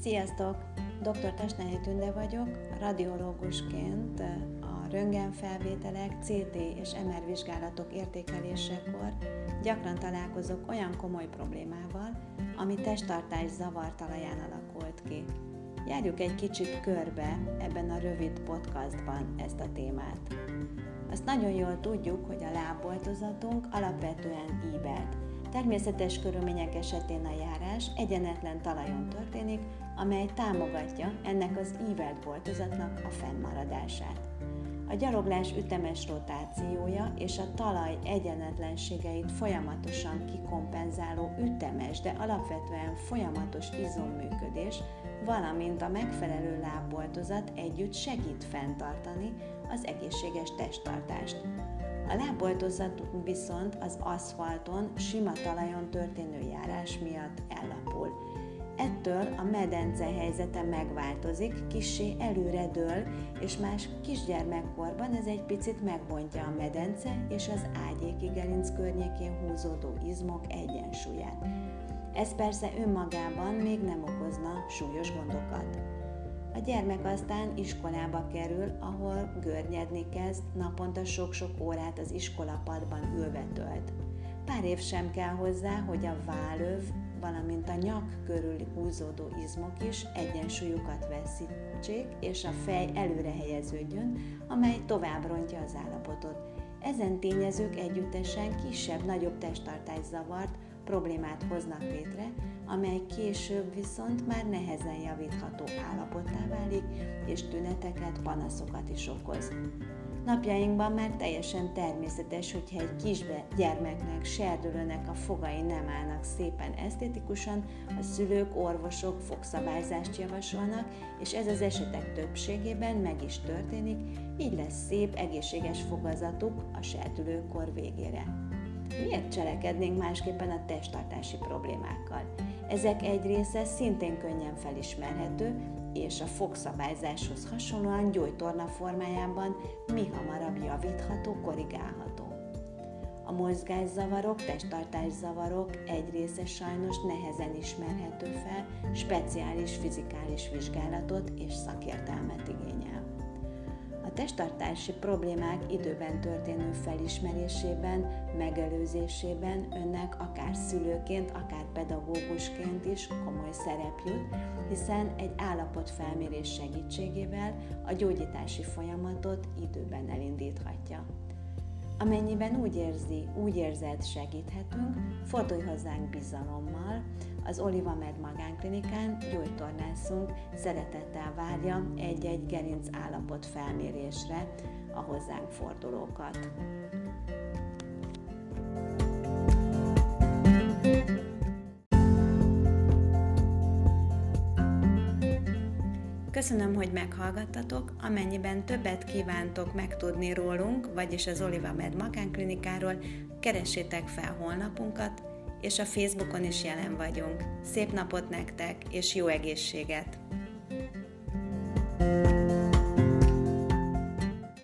Sziasztok! Dr. Tasnályi Tünde vagyok, radiológusként a röntgenfelvételek, CT és MR vizsgálatok értékelésekor gyakran találkozok olyan komoly problémával, ami testtartás zavar talaján alakult ki. Járjuk egy kicsit körbe ebben a rövid podcastban ezt a témát. Azt nagyon jól tudjuk, hogy a lábboltozatunk alapvetően ívelt. Természetes körülmények esetén a járás egyenetlen talajon történik, amely támogatja ennek az ívelt boltozatnak a fennmaradását. A gyaloglás ütemes rotációja és a talaj egyenetlenségeit folyamatosan kikompenzáló ütemes, de alapvetően folyamatos izomműködés, valamint a megfelelő lábboltozat együtt segít fenntartani az egészséges testtartást. A lábboltozatunk viszont az aszfalton, sima talajon történő járás miatt ellapul. Ettől a medence helyzete megváltozik, kissé előre dől, és más kisgyermekkorban ez egy picit megbontja a medence és az ágyéki gerinc környékén húzódó izmok egyensúlyát. Ez persze önmagában még nem okozna súlyos gondokat. A gyermek aztán iskolába kerül, ahol görnyedni kezd, naponta sok-sok órát az iskolapadban ülve tölt. Pár év sem kell hozzá, hogy a vállöv, valamint a nyak körül húzódó izmok is egyensúlyukat veszítsék, és a fej előre helyeződjön, amely tovább rontja az állapotot. Ezen tényezők együttesen kisebb-nagyobb testtartásszavart, problémát hoznak létre, amely később viszont már nehezen javítható állapottá válik, és tüneteket, panaszokat is okoz. Napjainkban már teljesen természetes, hogyha egy kisgyermeknek, serdülőnek a fogai nem állnak szépen esztétikusan, a szülők, orvosok fogszabályzást javasolnak, és ez az esetek többségében meg is történik, így lesz szép, egészséges fogazatuk a serdülőkor végére. Miért cselekednénk másképpen a testtartási problémákkal? Ezek egy része szintén könnyen felismerhető, és a fogszabályzáshoz hasonlóan gyógytorna formájában mihamarabb javítható, korrigálható. A mozgászavarok, testtartászavarok egy része sajnos nehezen ismerhető fel, speciális fizikális vizsgálatot és szakértelmet igényel. A testtartási problémák időben történő felismerésében, megelőzésében önnek akár szülőként, akár pedagógusként is komoly szerep jut, hiszen egy állapotfelmérés segítségével a gyógyítási folyamatot időben elindíthatja. Amennyiben úgy érzed, segíthetünk, fordulj hozzánk bizalommal, az OlivaMed magánklinikán gyógytornászunk szeretettel várja egy-egy gerinc állapot felmérésre a hozzánk fordulókat. Köszönöm, hogy meghallgattatok, amennyiben többet kívántok megtudni rólunk, vagyis az OlivaMed magánklinikáról, keressétek fel honlapunkat, és a Facebookon is jelen vagyunk. Szép napot nektek, és jó egészséget!